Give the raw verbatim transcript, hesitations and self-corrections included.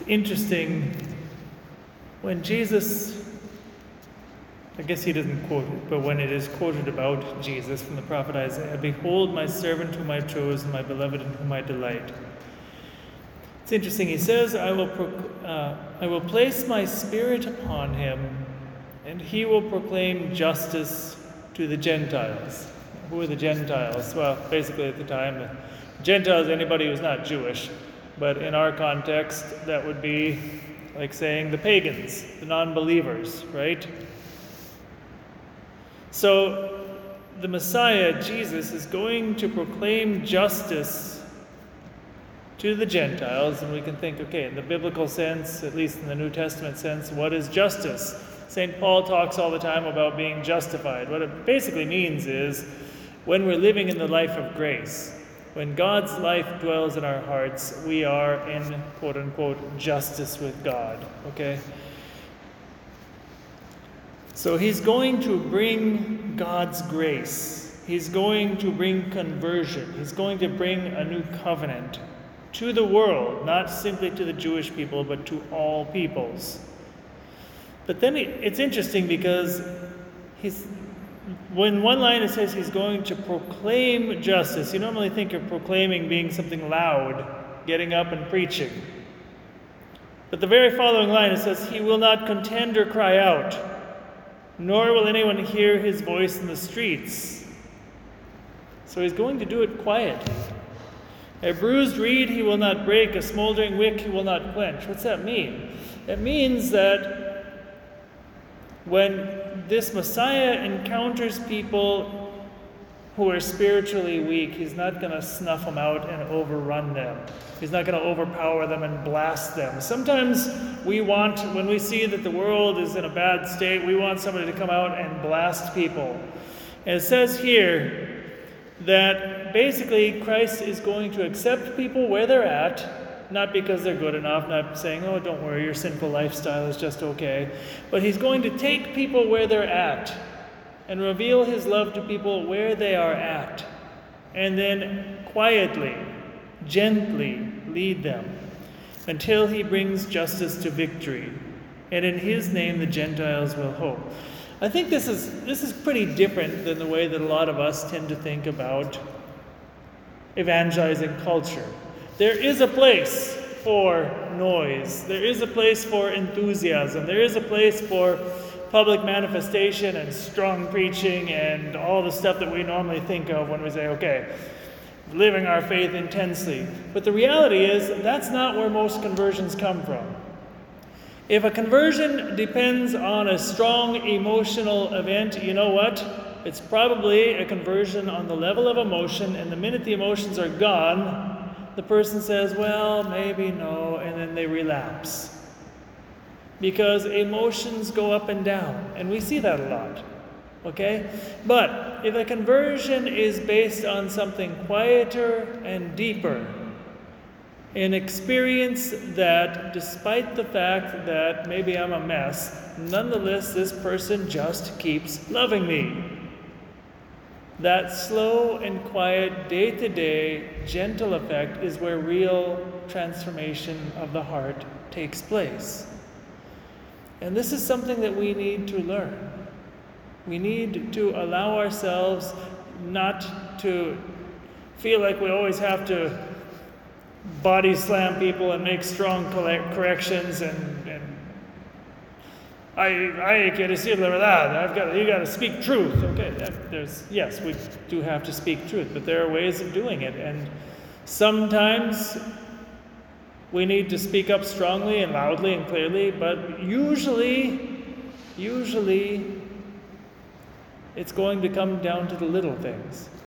interesting when Jesus, I guess he doesn't quote it, but when it is quoted about Jesus from the prophet Isaiah, "Behold my servant whom I chose, and my beloved in whom I delight." It's interesting. He says, I will, proc- uh, I will place my spirit upon him, and he will proclaim justice to the Gentiles. Who are the Gentiles? Well, basically at the time, Gentiles, anybody who's not Jewish. But in our context, that would be like saying the pagans, the non-believers, right? So the Messiah, Jesus, is going to proclaim justice to the Gentiles, and we can think, okay, in the biblical sense, at least in the New Testament sense, what is justice? Saint Paul talks all the time about being justified. What it basically means is when we're living in the life of grace, when God's life dwells in our hearts, we are in quote-unquote justice with God, okay? So he's going to bring God's grace. He's going to bring conversion. He's going to bring a new covenant to the world, not simply to the Jewish people, but to all peoples. But then it's interesting because he's, when one line it says he's going to proclaim justice, you normally think of proclaiming being something loud, getting up and preaching. But the very following line it says, he will not contend or cry out, nor will anyone hear his voice in the streets. So he's going to do it quietly. A bruised reed he will not break, a smoldering wick he will not quench. What's that mean? It means that when this Messiah encounters people who are spiritually weak, he's not going to snuff them out and overrun them. He's not going to overpower them and blast them. Sometimes we want, when we see that the world is in a bad state, we want somebody to come out and blast people. And it says here that basically Christ is going to accept people where they're at, not because they're good enough, not saying, oh, don't worry, your sinful lifestyle is just okay. But he's going to take people where they're at and reveal his love to people where they are at. And then quietly, gently lead them until he brings justice to victory. And in his name the Gentiles will hope. I think this is this is pretty different than the way that a lot of us tend to think about evangelizing culture. There is a place for noise. There is a place for enthusiasm. There is a place for public manifestation and strong preaching and all the stuff that we normally think of when we say, okay, living our faith intensely. But the reality is that's not where most conversions come from. If a conversion depends on a strong emotional event, you know what? It's probably a conversion on the level of emotion, and the minute the emotions are gone, the person says, well, maybe no, and then they relapse. Because emotions go up and down, and we see that a lot, okay? But if a conversion is based on something quieter and deeper, an experience that, despite the fact that maybe I'm a mess, nonetheless this person just keeps loving me. That slow and quiet, day-to-day, gentle effect is where real transformation of the heart takes place. And this is something that we need to learn. We need to allow ourselves not to feel like we always have to body slam people and make strong corrections and, and I I quiere decir la verdad. I've got you got to speak truth. Okay, there's yes, we do have to speak truth, but there are ways of doing it, and sometimes we need to speak up strongly and loudly and clearly. But usually, usually, it's going to come down to the little things.